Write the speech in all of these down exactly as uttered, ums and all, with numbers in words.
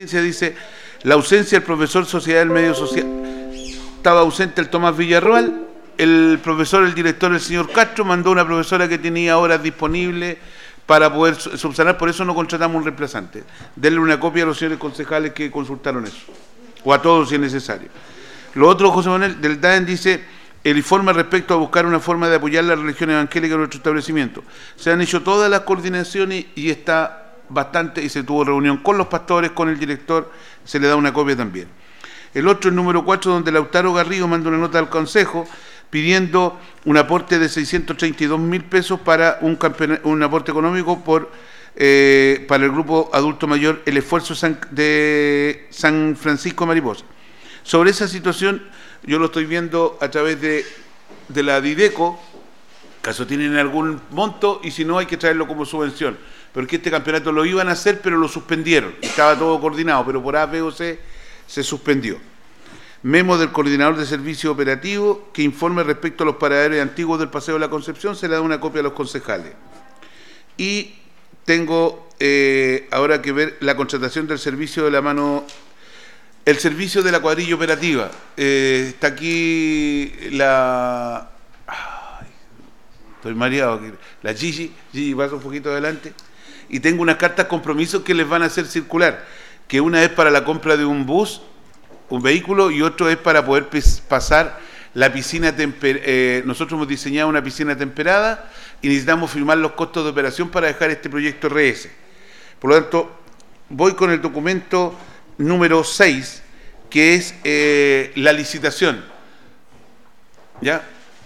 Dice, la ausencia del profesor Sociedad del Medio Social, estaba ausente el Tomás Villarroel, el profesor, el director, el señor Castro, mandó una profesora que tenía horas disponibles para poder subsanar, por eso no contratamos un reemplazante. Denle una copia a los señores concejales que consultaron eso, o a todos si es necesario. Lo otro, José Manuel, del D A E N dice, el informe respecto a buscar una forma de apoyar la religión evangélica en nuestro establecimiento. Se han hecho todas las coordinaciones y está bastante, y se tuvo reunión con los pastores, con el director, se le da una copia también. El otro, el número cuatro, donde Lautaro Garrido manda una nota al Consejo pidiendo un aporte de seiscientos treinta y dos mil pesos para un, un aporte económico por eh, para el grupo adulto mayor El Esfuerzo San, de San Francisco Mariposa. Sobre esa situación, yo lo estoy viendo a través de, de la Dideco, caso tienen algún monto, y si no hay que traerlo como subvención. Porque este campeonato lo iban a hacer, pero lo suspendieron. Estaba todo coordinado, pero por A, B o C se suspendió. Memo del coordinador de servicio operativo que informe respecto a los paraderos antiguos del Paseo de la Concepción, se le da una copia a los concejales. Y tengo eh, ahora que ver la contratación del servicio de la mano, el servicio de la cuadrilla operativa. Eh, está aquí la... Ay, estoy mareado. La Gigi, Gigi, pasa un poquito adelante. Y tengo unas cartas compromisos que les van a hacer circular, que una es para la compra de un bus, un vehículo, y otro es para poder pasar la piscina temperada. Eh, nosotros hemos diseñado una piscina temperada y necesitamos firmar los costos de operación para dejar este proyecto R S. Por lo tanto, voy con el documento número seis, que es eh, la licitación. ¿Ya?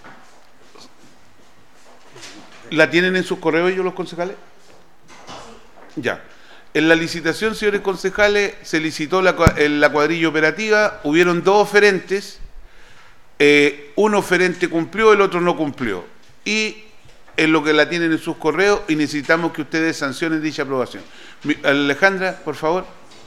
¿La tienen en sus correos ellos los concejales? Ya. En la licitación, señores concejales, se licitó la, la cuadrilla operativa, hubieron dos oferentes, eh, un oferente cumplió, el otro no cumplió. Y en lo que la tienen en sus correos, y necesitamos que ustedes sancionen dicha aprobación. Alejandra, por favor.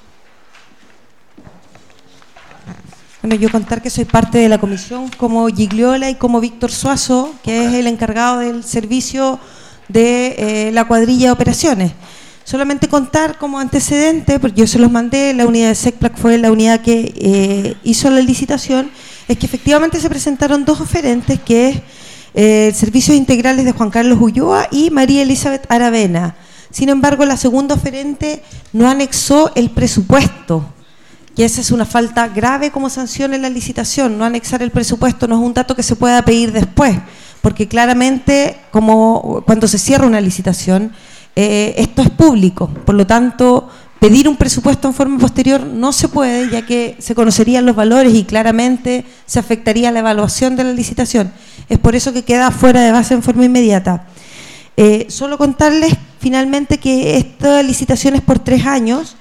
Bueno, yo contar que soy parte de la comisión como Gigliola y como Víctor Suazo, que es el encargado del servicio de eh, la cuadrilla de operaciones. Solamente contar como antecedente, porque yo se los mandé, la unidad de SECPLAC fue la unidad que eh, hizo la licitación, es que efectivamente se presentaron dos oferentes, que es eh, Servicios Integrales de Juan Carlos Ulloa y María Elizabeth Aravena. Sin embargo, la segunda oferente no anexó el presupuesto, que esa es una falta grave como sanción en la licitación. No anexar el presupuesto no es un dato que se pueda pedir después, porque claramente, como cuando se cierra una licitación, Eh, esto es público, por lo tanto, pedir un presupuesto en forma posterior no se puede, ya que se conocerían los valores y claramente se afectaría la evaluación de la licitación. Es por eso que queda fuera de base en forma inmediata. Eh, solo contarles finalmente que esta licitación es por tres años,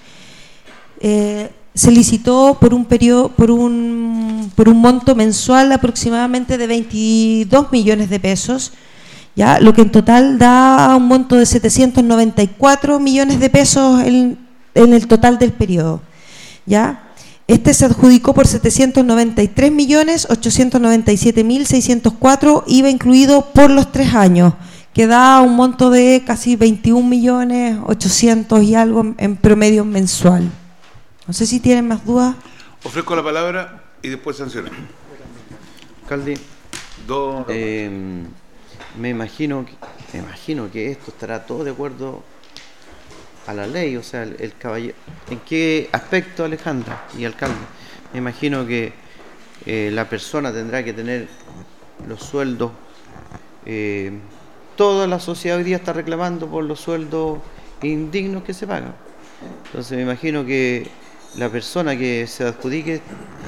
eh, se licitó por un periodo, por un, por un monto mensual aproximadamente de veintidós millones de pesos, ¿ya? Lo que en total da un monto de setecientos noventa y cuatro millones de pesos en, en el total del periodo, ¿ya? Este se adjudicó por setecientos noventa y tres millones ochocientos noventa y siete mil seiscientos cuatro, I V A incluido por los tres años, que da un monto de casi veintiún millones ochocientos y algo en promedio mensual. No sé si tienen más dudas. Ofrezco la palabra y después sancionan. Alcalde, Dos... eh, me imagino, me imagino que esto estará todo de acuerdo a la ley, o sea, el, el caballero. ¿En qué aspecto, Alejandra y alcalde? Me imagino que eh, la persona tendrá que tener los sueldos. Eh, toda la sociedad hoy día está reclamando por los sueldos indignos que se pagan. Entonces me imagino que la persona que se adjudique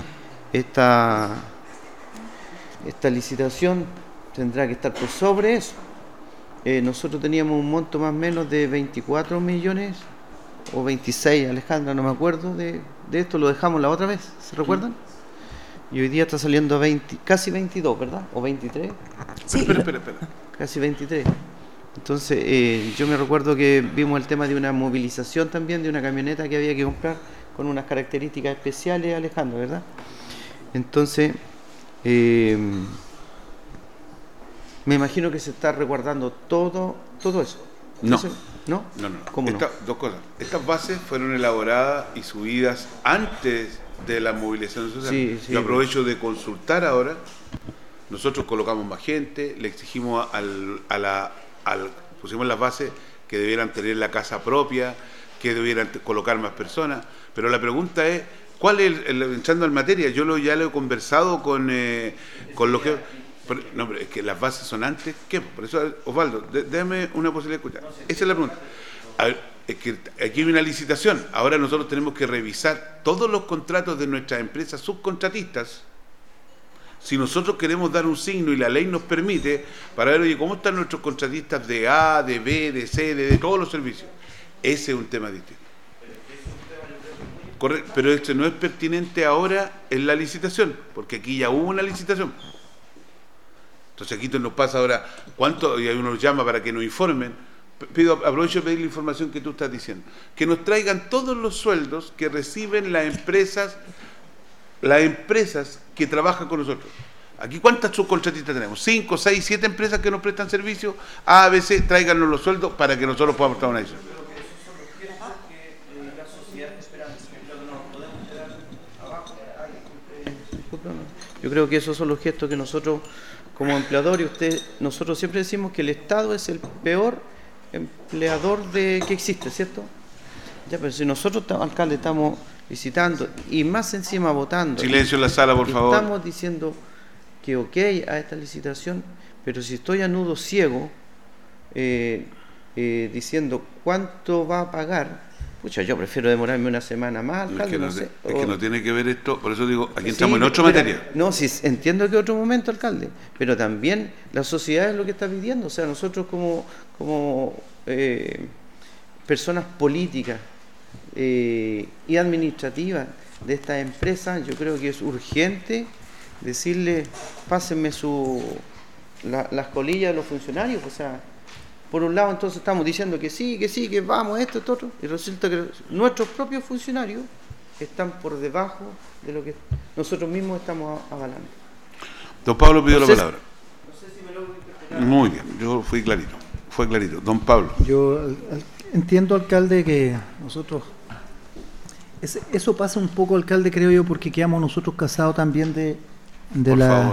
esta, esta licitación tendrá que estar por sobre eso. Eh, nosotros teníamos un monto más o menos de veinticuatro millones o veintiséis, Alejandra, no me acuerdo de, de esto, lo dejamos la otra vez, ¿se recuerdan? Y hoy día está saliendo veinte, casi veintidós, ¿verdad? ¿O veintitrés? Sí. Espera, espera, espera. Casi veintitrés. Entonces, eh, yo me recuerdo que vimos el tema de una movilización también, de una camioneta que había que comprar con unas características especiales, Alejandra, ¿verdad? Entonces, eh, me imagino que se está resguardando todo, todo eso. No. Entonces, ¿No? No, no. ¿Cómo Esta, no? Dos cosas. Estas bases fueron elaboradas y subidas antes de la movilización social. Sí, sí, Yo aprovecho de consultar ahora. Nosotros colocamos más gente, le exigimos al, a la, al, pusimos las bases que debieran tener la casa propia, que debieran colocar más personas, pero la pregunta es, ¿cuál es, el, el, entrando en materia? Yo lo, ya lo he conversado con, eh, con los que... No, pero es que las bases son antes, ¿qué? Por eso, Osvaldo, de, déjame una posibilidad de escuchar. Esa es la pregunta. A ver, es que aquí hay una licitación, ahora nosotros tenemos que revisar todos los contratos de nuestras empresas subcontratistas. Si nosotros queremos dar un signo y la ley nos permite, para ver, oye, ¿cómo están nuestros contratistas de A, de B, de C, de, de todos los servicios? Ese es un tema distinto. Correcto, pero este no es pertinente ahora en la licitación, porque aquí ya hubo una licitación. Entonces aquí nos pasa ahora, ¿cuánto? Y uno nos llama para que nos informen. Pido, aprovecho de pedir la información que tú estás diciendo. Que nos traigan todos los sueldos que reciben las empresas las empresas que trabajan con nosotros. Aquí, ¿cuántas subcontratistas tenemos? Cinco, seis, siete empresas que nos prestan servicios. A, B, C, tráiganos los sueldos para que nosotros podamos estar una decisión. Yo creo que esos son los gestos que nosotros, como empleadores, usted, nosotros siempre decimos que el Estado es el peor empleador de que existe, ¿cierto? Ya, pero si nosotros, alcalde, estamos visitando y más encima votando. Silencio en la sala, por favor. Estamos diciendo que ok a esta licitación, pero si estoy a nudo ciego eh, eh, diciendo cuánto va a pagar, pucha, yo prefiero demorarme una semana más, alcalde, es que no, no sé. Es o, que no tiene que ver esto, por eso digo, aquí sí, estamos en otra pero, materia. No, sí, entiendo que otro momento, alcalde, pero también la sociedad es lo que está pidiendo, o sea, nosotros como, como eh, personas políticas, Eh, y administrativa de esta empresa, yo creo que es urgente decirle, pásenme su, la, las colillas de los funcionarios. O sea, por un lado entonces estamos diciendo que sí, que sí, que vamos, esto, esto, otro, y resulta que nuestros propios funcionarios están por debajo de lo que nosotros mismos estamos avalando. Don Pablo pidió no la sé, palabra. No sé si me logro interpretar. Muy bien, yo fui clarito, fue clarito. Don Pablo. Yo al, al, entiendo, alcalde, que nosotros... Es, eso pasa un poco, alcalde, creo yo, porque quedamos nosotros casados también de, de Por la favor.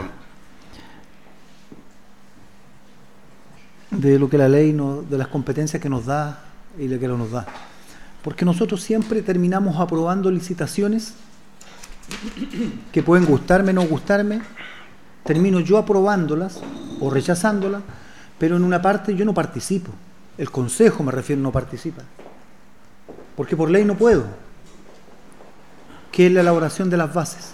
de lo que la ley nos, de las competencias que nos da y lo que no nos da. Porque nosotros siempre terminamos aprobando licitaciones que pueden gustarme o no gustarme, termino yo aprobándolas o rechazándolas, pero en una parte yo no participo. El consejo, me refiero, no participa. Porque por ley no puedo. Que es la elaboración de las bases.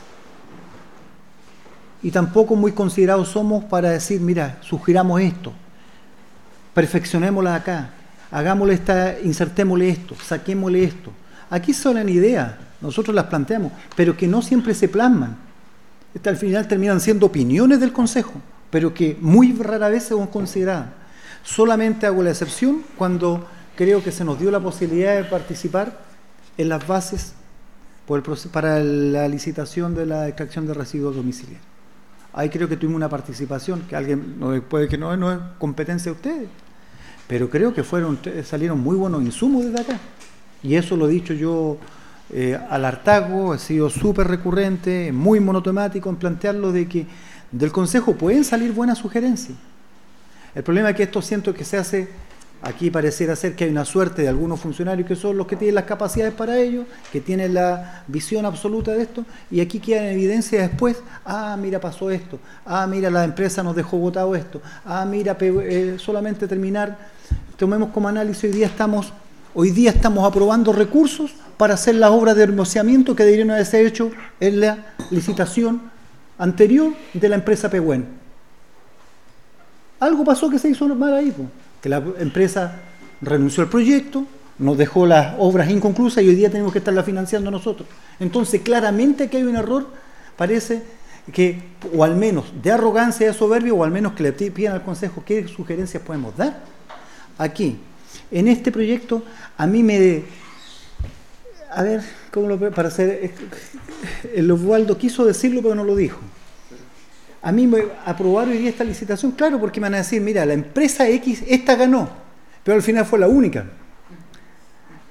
Y tampoco muy considerados somos para decir, mira, sugiramos esto, perfeccionémosla acá, hagámosle esta, insertémosle esto, saquémosle esto. Aquí son ideas, nosotros las planteamos, pero que no siempre se plasman. Esta, al final terminan siendo opiniones del Consejo, pero que muy rara vez son consideradas. Solamente hago la excepción cuando creo que se nos dio la posibilidad de participar en las bases por el proceso, para la licitación de la extracción de residuos domiciliarios. Ahí creo que tuvimos una participación, que alguien no, puede que no, no es competencia de ustedes, pero creo que fueron salieron muy buenos insumos desde acá. Y eso lo he dicho yo eh, al hartazgo, he sido súper recurrente, muy monotemático en plantearlo de que del Consejo pueden salir buenas sugerencias. El problema es que esto siento que se hace, aquí pareciera ser que hay una suerte de algunos funcionarios que son los que tienen las capacidades para ello, que tienen la visión absoluta de esto, y aquí queda en evidencia después, ah, mira, pasó esto, ah, mira, la empresa nos dejó botado esto, ah, mira, eh, solamente terminar, tomemos como análisis, hoy día estamos, hoy día estamos aprobando recursos para hacer las obras de hermoseamiento que deberían haberse hecho en la licitación anterior de la empresa Pehuen. Algo pasó que se hizo mal ahí, pues, que la empresa renunció al proyecto, nos dejó las obras inconclusas y hoy día tenemos que estarlas financiando nosotros. Entonces, claramente que hay un error, parece que, o al menos de arrogancia, de soberbia, o al menos que le pidan al Consejo qué sugerencias podemos dar. Aquí, en este proyecto, a mí me... A ver, ¿cómo lo para hacer? El Osvaldo quiso decirlo, pero no lo dijo. A mí me aprobaron hoy día esta licitación, claro, porque me van a decir, mira, la empresa X, esta ganó, pero al final fue la única.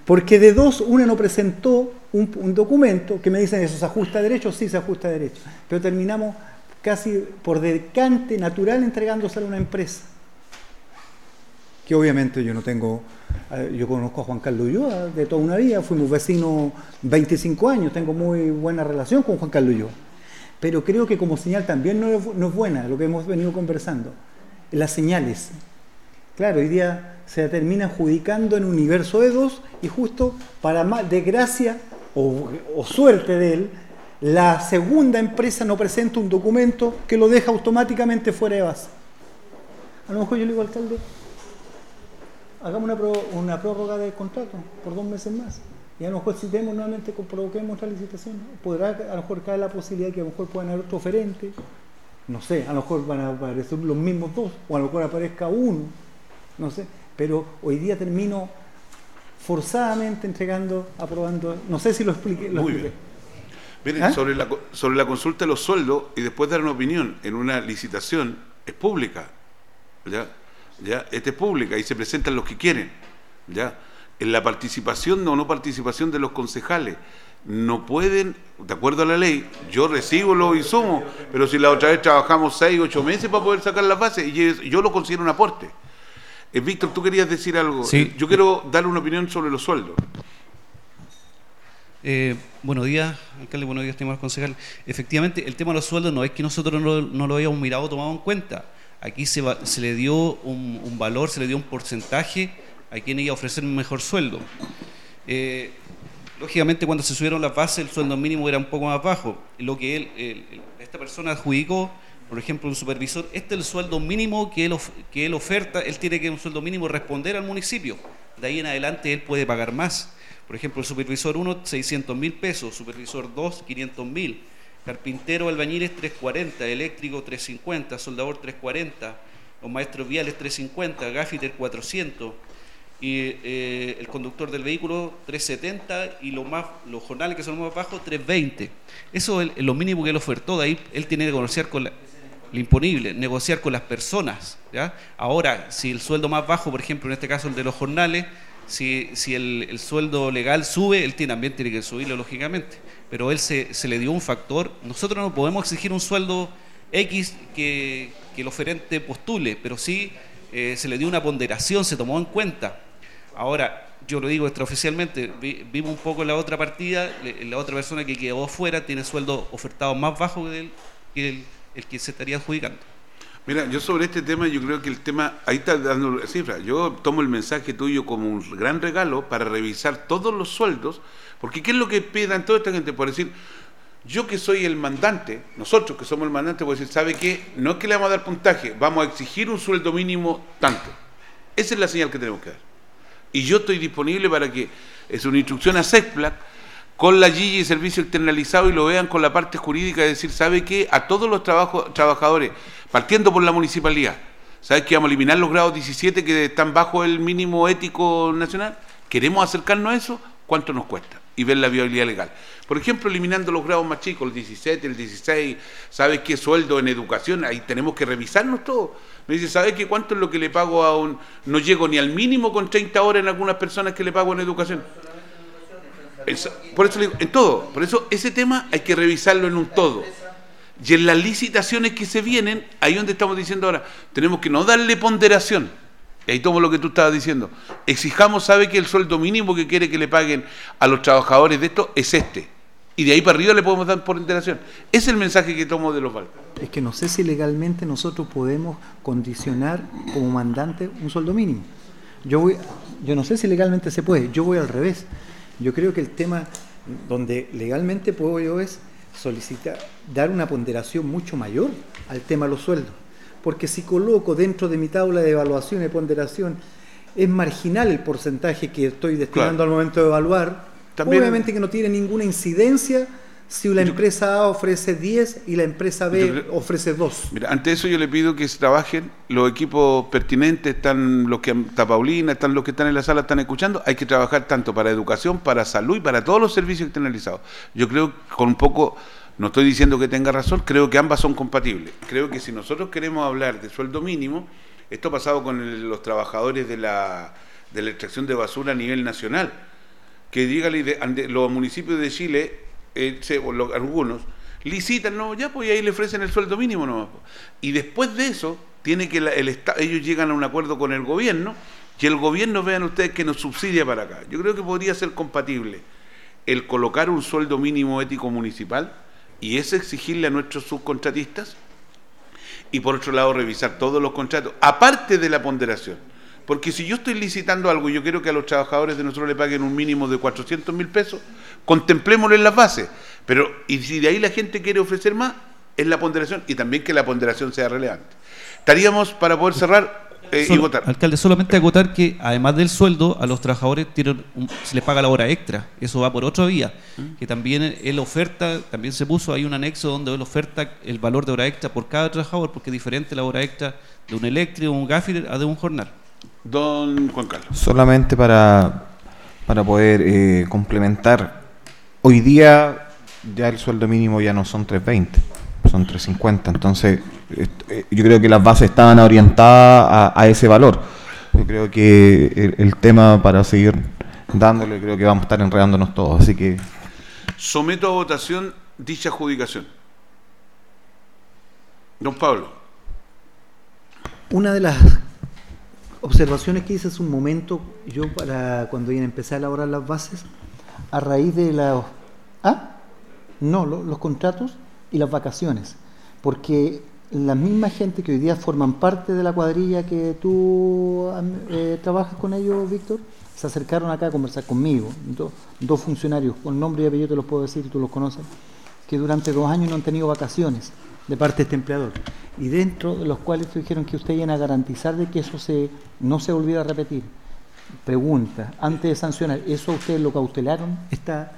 Porque de dos, una no presentó un, un documento que me dicen eso, ¿se ajusta a derecho? Sí, se ajusta a derecho. Pero terminamos casi por decante natural entregándosela a una empresa. Que obviamente yo no tengo, yo conozco a Juan Carlos Ulloa de toda una vida, fuimos vecinos veinticinco años, tengo muy buena relación con Juan Carlos Ulloa. Pero creo que como señal también no es, no es buena, lo que hemos venido conversando. Las señales. Claro, hoy día se termina adjudicando en un universo de dos y justo para más desgracia o, o suerte de él, la segunda empresa no presenta un documento que lo deja automáticamente fuera de base. A lo mejor yo le digo al alcalde, hagamos una, pro, una prórroga de contrato por dos meses más y a lo mejor si tenemos nuevamente, provoquemos otra licitación, podrá a lo mejor caer la posibilidad de que a lo mejor puedan haber otro oferente, no sé, a lo mejor van a aparecer los mismos dos o a lo mejor aparezca uno, no sé, pero hoy día termino forzadamente entregando, aprobando, no sé si lo expliqué. Lo Muy expliqué. bien. Miren, ¿Ah? sobre, la, sobre la consulta de los sueldos y después dar una opinión en una licitación, es pública, ¿ya? ¿Ya? Esta es pública y se presentan los que quieren, ¿ya? En la participación o no participación de los concejales, no pueden, de acuerdo a la ley, yo recibo los insumos, pero si la otra vez trabajamos seis, ocho meses para poder sacar las bases, y yo lo considero un aporte. Eh, Víctor, tú querías decir algo. Sí. Yo quiero darle una opinión sobre los sueldos. Eh, buenos días, alcalde, buenos días, estimados concejales. Efectivamente, el tema de los sueldos no es que nosotros no, no lo hayamos mirado o tomado en cuenta. Aquí se, va, se le dio un, un valor, se le dio un porcentaje a quien iba a ofrecer un mejor sueldo. Eh, lógicamente, cuando se subieron las bases, el sueldo mínimo era un poco más bajo. Lo que él, él, esta persona adjudicó, por ejemplo, un supervisor, este es el sueldo mínimo que él, of, que él oferta, él tiene que un sueldo mínimo responder al municipio. De ahí en adelante él puede pagar más. Por ejemplo, el supervisor uno, seiscientos mil pesos, supervisor dos, quinientos mil, carpintero, albañiles, trescientos cuarenta, eléctrico, trescientos cincuenta, soldador, trescientos cuarenta, los maestros viales, trescientos cincuenta, gaffiter, cuatrocientos, y eh, el conductor del vehículo, trescientos setenta, y lo más, los jornales que son más bajos, trescientos veinte. Eso es lo mínimo que él ofertó, de ahí él tiene que negociar con la, lo imponible, negociar con las personas, ¿ya? Ahora, si el sueldo más bajo, por ejemplo, en este caso el de los jornales, Si, si el, el sueldo legal sube, él tiene, también tiene que subirlo, lógicamente. Pero él se, se le dio un factor. Nosotros no podemos exigir un sueldo X que, que el oferente postule, pero sí eh, se le dio una ponderación, se tomó en cuenta. Ahora, yo lo digo extraoficialmente, vi, vimos un poco la otra partida, le, la otra persona que quedó fuera tiene sueldo ofertado más bajo que el que, el, el que se estaría adjudicando. Mira, yo sobre este tema, yo creo que el tema, ahí está dando cifras, yo tomo el mensaje tuyo como un gran regalo para revisar todos los sueldos, porque ¿qué es lo que pidan toda esta gente? Por decir, yo que soy el mandante, nosotros que somos el mandante, puedo decir, ¿sabe qué? No es que le vamos a dar puntaje, vamos a exigir un sueldo mínimo tanto. Esa es la señal que tenemos que dar. Y yo estoy disponible para que, es una instrucción a SECPLAC, con la G I y servicio externalizado y lo vean con la parte jurídica, de decir, ¿sabe qué? A todos los trabajo, trabajadores, partiendo por la municipalidad, ¿sabes que vamos a eliminar los grados diecisiete que están bajo el mínimo ético nacional? ¿Queremos acercarnos a eso? ¿Cuánto nos cuesta? Y ver la viabilidad legal. Por ejemplo, eliminando los grados más chicos, el diecisiete, el dieciséis, ¿sabes qué sueldo en educación? Ahí tenemos que revisarnos todo. Me dice, ¿sabes qué? ¿Cuánto es lo que le pago a un...? No llego ni al mínimo con treinta horas en algunas personas que le pago en educación. Eso, por eso le digo, en todo. Por eso ese tema hay que revisarlo en un todo. Y en las licitaciones que se vienen, ahí donde estamos diciendo ahora, tenemos que no darle ponderación. Y ahí tomo lo que tú estabas diciendo. Exijamos, ¿sabe que el sueldo mínimo que quiere que le paguen a los trabajadores de esto es este? Y de ahí para arriba le podemos dar ponderación. Ese es el mensaje que tomo de los valores. Es que no sé si legalmente nosotros podemos condicionar como mandante un sueldo mínimo. Yo voy, yo no sé si legalmente se puede. Yo voy al revés. Yo creo que el tema donde legalmente puedo yo es solicitar, dar una ponderación mucho mayor al tema de los sueldos. Porque si coloco dentro de mi tabla de evaluación y ponderación, es marginal el porcentaje que estoy destinando claro. al momento de evaluar. También, obviamente que no tiene ninguna incidencia si la empresa A ofrece diez y la empresa B creo, ofrece dos. Mira, ante eso yo le pido que se trabajen los equipos pertinentes, están los que está Paulina, están los que están en la sala, están escuchando, hay que trabajar tanto para educación, para salud y para todos los servicios externalizados. Yo creo que con un poco, no estoy diciendo que tenga razón, creo que ambas son compatibles. Creo que si nosotros queremos hablar de sueldo mínimo, esto ha pasado con el, los trabajadores de la, de la extracción de basura a nivel nacional. que llega la idea, ande- los municipios de Chile, eh, se- o lo- algunos, licitan, no, ya pues y ahí le ofrecen el sueldo mínimo nomás. po. Y después de eso, tiene que la- el Estado, ellos llegan a un acuerdo con el gobierno, y el gobierno, vean ustedes, que nos subsidia para acá. Yo creo que podría ser compatible el colocar un sueldo mínimo ético municipal, y es exigirle a nuestros subcontratistas, y por otro lado revisar todos los contratos, aparte de la ponderación. Porque si yo estoy licitando algo y yo quiero que a los trabajadores de nosotros le paguen un mínimo de cuatrocientos mil pesos, contemplémoslo en las bases. Pero, y si de ahí la gente quiere ofrecer más, es la ponderación, y también que la ponderación sea relevante. Estaríamos para poder cerrar eh, y Solo- votar. Alcalde, solamente acotar que además del sueldo, a los trabajadores tienen un- se les paga la hora extra. Eso va por otra vía. Que también él oferta, también se puso ahí un anexo donde él oferta el valor de hora extra por cada trabajador, porque es diferente la hora extra de un eléctrico, un gaffer, a de un jornal. Don Juan Carlos. Solamente para, para poder eh, complementar, hoy día ya el sueldo mínimo ya no son tres veinte, son tres cincuenta, entonces est- eh, yo creo que las bases estaban orientadas a, a ese valor. Yo creo que el, el tema para seguir dándole, creo que vamos a estar enredándonos todos, así que Someto a votación dicha adjudicación. Don Pablo. Una de las observaciones que hice hace un momento, yo para cuando iba a empezar a elaborar las bases, a raíz de la... ¿Ah? No, lo- los contratos y las vacaciones. Porque la misma gente que hoy día forman parte de la cuadrilla que tú am- eh, trabajas con ellos, Víctor, se acercaron acá a conversar conmigo. Do- dos funcionarios, con nombre y apellido te los puedo decir, tú los conoces, que durante dos años no han tenido vacaciones de parte de este empleador. Y dentro de los cuales dijeron que ustedes iban a garantizar de que eso se no se volviera a repetir. Pregunta, antes de sancionar, ¿eso ustedes lo cautelaron? ¿Está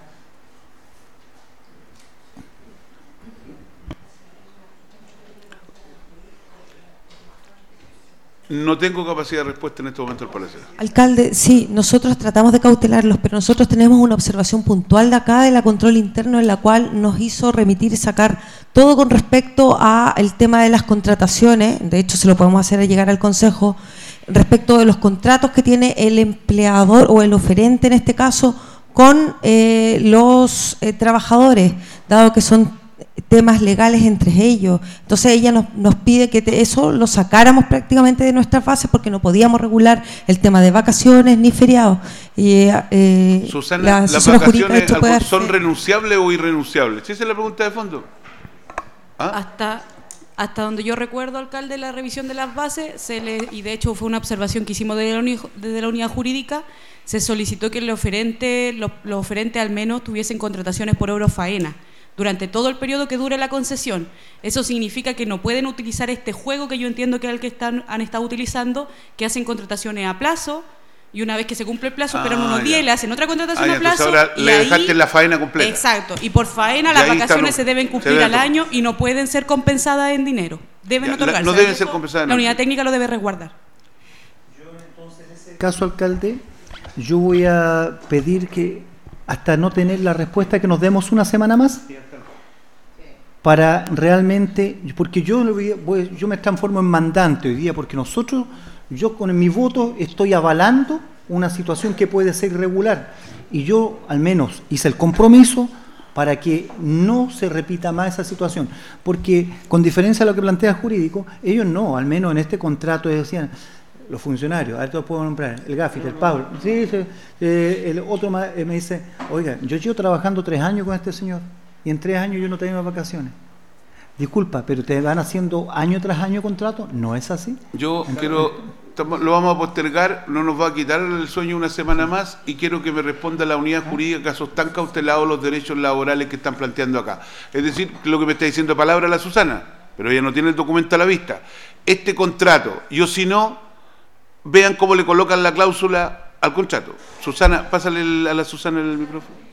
No tengo capacidad de respuesta en este momento al parecer. Alcalde, sí, nosotros tratamos de cautelarlos, pero nosotros tenemos una observación puntual de acá de la control interno en la cual nos hizo remitir y sacar todo con respecto al tema de las contrataciones. De hecho, se lo podemos hacer llegar al Consejo, respecto de los contratos que tiene el empleador o el oferente en este caso con eh, los eh, trabajadores, dado que son temas legales entre ellos. Entonces ella nos, nos pide que te- eso lo sacáramos prácticamente de nuestra fase porque no podíamos regular el tema de vacaciones ni feriados. Y, eh, Susana, la ¿las asesora jurídica de vacaciones hecho puede algún- son hacer- renunciables o irrenunciables? ¿Esa es la pregunta de fondo? ¿Ah? Hasta, hasta donde yo recuerdo, alcalde, la revisión de las bases, se le, y de hecho fue una observación que hicimos desde la, uni- desde la unidad jurídica, se solicitó que el oferente, los, los oferentes al menos tuviesen contrataciones por obra o faena durante todo el periodo que dure la concesión. Eso significa que no pueden utilizar este juego que yo entiendo que es el que están, han estado utilizando, que hacen contrataciones a plazo, y una vez que se cumple el plazo, Ah, esperan unos ya. días y le hacen otra contratación Ah, ya, a plazo. entonces ahora y le ahí- dejaste la faena completa. Exacto, y por faena Y las ahí está vacaciones lo- se deben se cumplir debe al to- año y no pueden ser compensadas en dinero. Deben Ya, la- otorgarse. no deben Eso ser compensadas en La unidad dinero. técnica lo debe resguardar. caso, alcalde? Yo voy a pedir que hasta no tener la respuesta que nos demos una semana más para realmente, porque yo, lo voy- voy- yo me transformo en mandante hoy día, porque nosotros, yo con mi voto estoy avalando una situación que puede ser irregular, y yo al menos hice el compromiso para que no se repita más esa situación, porque con diferencia de lo que plantea el jurídico, ellos no, al menos en este contrato ellos decían, los funcionarios, a ver, todos puedo nombrar, el Gafit, el Pablo, sí, sí, eh, el otro ma- eh, me dice, oiga, yo llevo trabajando tres años con este señor, y en tres años yo no tengo vacaciones. Disculpa, pero te van haciendo año tras año contrato, ¿no es así? Yo quiero, estamos- lo vamos a postergar, no nos va a quitar el sueño una semana más, y quiero que me responda la unidad jurídica casos tan cautelados los derechos laborales que están planteando acá. Es decir, lo que me está diciendo palabra la Susana, pero ella no tiene el documento a la vista. Este contrato, yo si no, vean cómo le colocan la cláusula al contrato. Susana, pásale el- a la Susana el micrófono.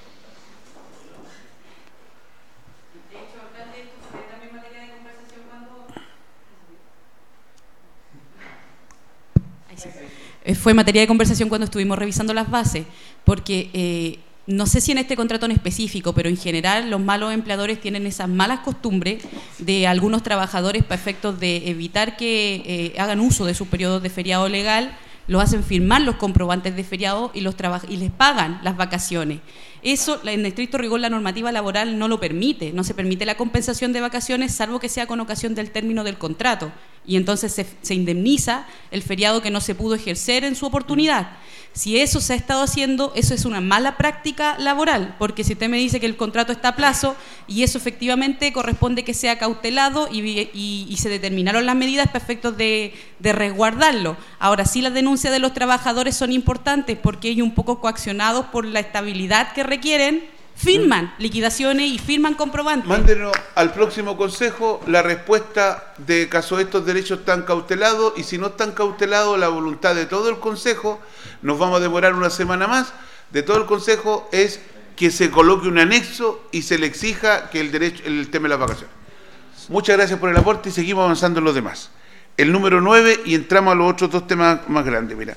Eh, Fue materia de conversación cuando estuvimos revisando las bases, porque eh, no sé si en este contrato en específico, pero en general los malos empleadores tienen esas malas costumbres de algunos trabajadores para efectos de evitar que eh, hagan uso de sus periodos de feriado legal, los hacen firmar los comprobantes de feriado y, los traba- y les pagan las vacaciones. Eso, en estricto rigor, la normativa laboral no lo permite, no se permite la compensación de vacaciones, salvo que sea con ocasión del término del contrato, y entonces se, se indemniza el feriado que no se pudo ejercer en su oportunidad. Si eso se ha estado haciendo, eso es una mala práctica laboral, porque si usted me dice que el contrato está a plazo y eso efectivamente corresponde que sea cautelado y, y, y se determinaron las medidas para efectos de, de resguardarlo. Ahora sí, las denuncias de los trabajadores son importantes porque ellos, un poco coaccionados por la estabilidad que requieren, firman liquidaciones y firman comprobantes. Mándenos al próximo consejo la respuesta de caso estos derechos están cautelados, y si no están cautelados, la voluntad de todo el consejo, nos vamos a demorar una semana más, de todo el consejo, es que se coloque un anexo y se le exija que el derecho, el tema de las vacaciones. Muchas gracias por el aporte y seguimos avanzando en los demás. El número nueve, y entramos a los otros dos temas más grandes. Mira,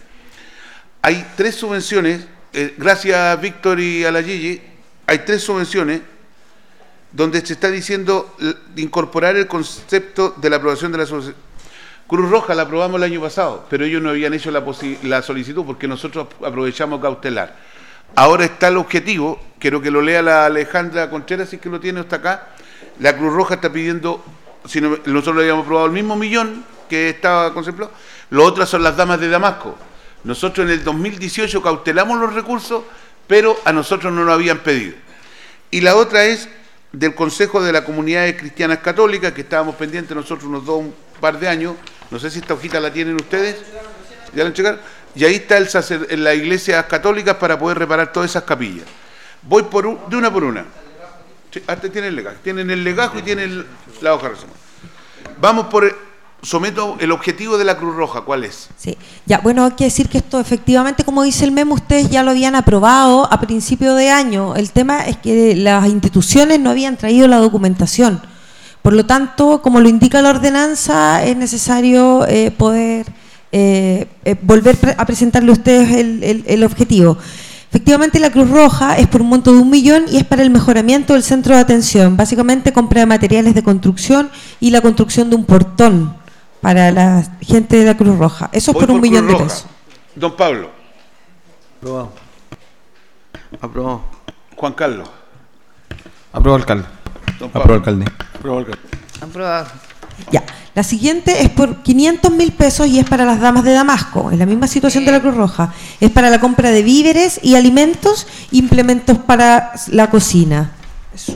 hay tres subvenciones, eh, gracias Víctor y a la Gigi, hay tres subvenciones donde se está diciendo incorporar el concepto de la aprobación de la subvención. Cruz Roja la aprobamos el año pasado, pero ellos no habían hecho la, la solicitud porque nosotros aprovechamos cautelar. Ahora está el objetivo, quiero que lo lea la Alejandra Contreras, si es que lo tiene hasta acá. La Cruz Roja está pidiendo, si no, nosotros le habíamos aprobado el mismo millón que estaba contemplado, lo otras son las damas de Damasco. Nosotros en el dos mil dieciocho cautelamos los recursos, pero a nosotros no lo habían pedido. Y la otra es del Consejo de las Comunidades Cristianas Católicas, que estábamos pendientes nosotros unos dos, un par de años. No sé si esta hojita la tienen ustedes. ¿Ya la entregaron? Y ahí está el sacer, en las iglesias católicas para poder reparar todas esas capillas. Voy por un, de una por una. Sí, hasta tienen el legajo. Tienen el legajo y tienen la hoja de resumen. Vamos por... El, someto el objetivo de la Cruz Roja, ¿cuál es? Sí, ya, bueno, hay que decir que esto efectivamente, como dice el memo, ustedes ya lo habían aprobado a principio de año. El tema es que las instituciones no habían traído la documentación. Por lo tanto, como lo indica la ordenanza, es necesario eh, poder eh, eh, volver a presentarle a ustedes el, el, el objetivo. Efectivamente, la Cruz Roja es por un monto de un millón y es para el mejoramiento del centro de atención. Básicamente, compra de materiales de construcción y la construcción de un portón para la gente de la Cruz Roja. Eso es Voy por un por millón Cruz de Roja. pesos. Don Pablo. Aprobado. Aprobado. Juan Carlos. Aprobado, alcalde. Don Pablo. Aprobado, alcalde. Aprobado, alcalde. Aprobado. Ya. La siguiente es por quinientos mil pesos y es para las damas de Damasco, en la misma situación de la Cruz Roja. Es para la compra de víveres y alimentos, implementos para la cocina. Eso.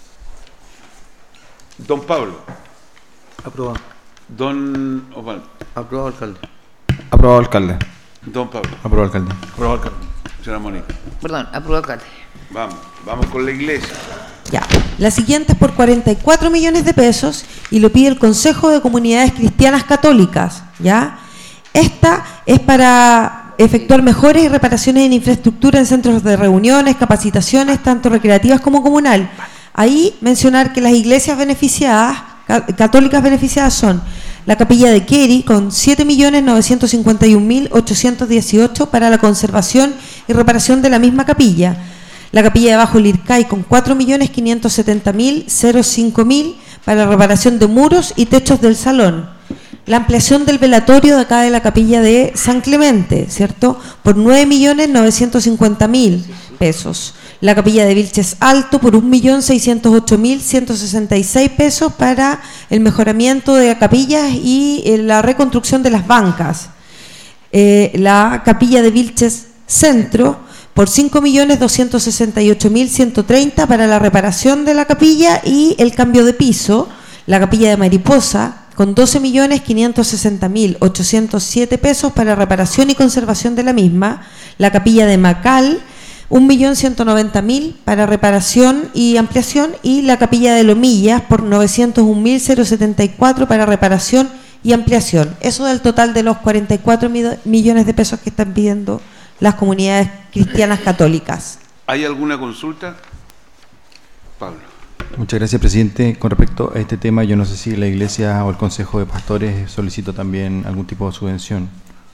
Don Pablo. Aprobado. Don Osvaldo. Aprobado, alcalde. Aprobado, alcalde. Don Pablo. Aprobado, alcalde. Aprobado, alcalde. Señora Mónica. Perdón, aprobado, alcalde. Vamos, vamos con la iglesia. Ya. La siguiente es por cuarenta y cuatro millones de pesos y lo pide el Consejo de Comunidades Cristianas Católicas. ¿Ya? Esta es para efectuar mejores y reparaciones en infraestructura en centros de reuniones, capacitaciones, tanto recreativas como comunal. Ahí mencionar que las iglesias beneficiadas, católicas beneficiadas son la capilla de Queri con siete millones novecientos cincuenta y un mil ochocientos dieciocho para la conservación y reparación de la misma capilla. La capilla de Bajo Lircay con cuatro millones quinientos setenta mil cinco mil para la reparación de muros y techos del salón. La ampliación del velatorio de acá de la capilla de San Clemente, ¿cierto? Por nueve millones novecientos cincuenta mil pesos. La capilla de Vilches Alto por un millón seiscientos ocho mil ciento sesenta y seis pesos para el mejoramiento de capillas y eh, la reconstrucción de las bancas. Eh, la capilla de Vilches Centro por cinco millones doscientos sesenta y ocho mil ciento treinta para la reparación de la capilla y el cambio de piso. La capilla de Mariposa con doce millones quinientos sesenta mil ochocientos siete pesos para reparación y conservación de la misma. La capilla de Macal, un millón ciento noventa mil para reparación y ampliación, y la capilla de Lomillas por novecientos un mil setenta y cuatro para reparación y ampliación. Eso del total de los cuarenta y cuatro millones de pesos que están pidiendo las comunidades cristianas católicas. ¿Hay alguna consulta? Pablo. Muchas gracias, presidente. Con respecto a este tema, yo no sé si la Iglesia o el Consejo de Pastores solicitó también algún tipo de subvención.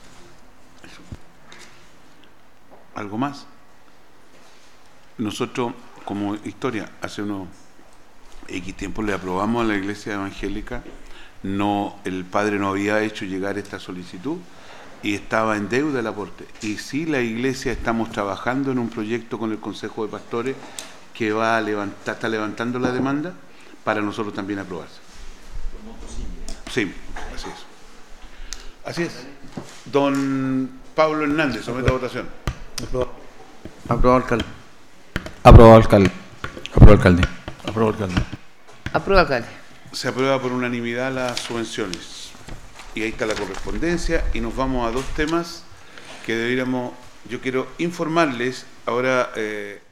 ¿Algo más? Nosotros, como historia, hace unos X tiempo le aprobamos a la Iglesia Evangélica, no, el padre no había hecho llegar esta solicitud y estaba en deuda el aporte. Y sí, la iglesia estamos trabajando en un proyecto con el Consejo de Pastores que va a levantar, está levantando la demanda para nosotros también aprobarse. Sí, así es. Así es. Don Pablo Hernández, somete a votación. Aprobado, alcalde. Aprobado, alcalde. Aprobado, alcalde. Aprobado, alcalde. Aprueba, alcalde. Se aprueba por unanimidad las subvenciones. Y ahí está la correspondencia. Y nos vamos a dos temas que deberíamos... Yo quiero informarles ahora... Eh,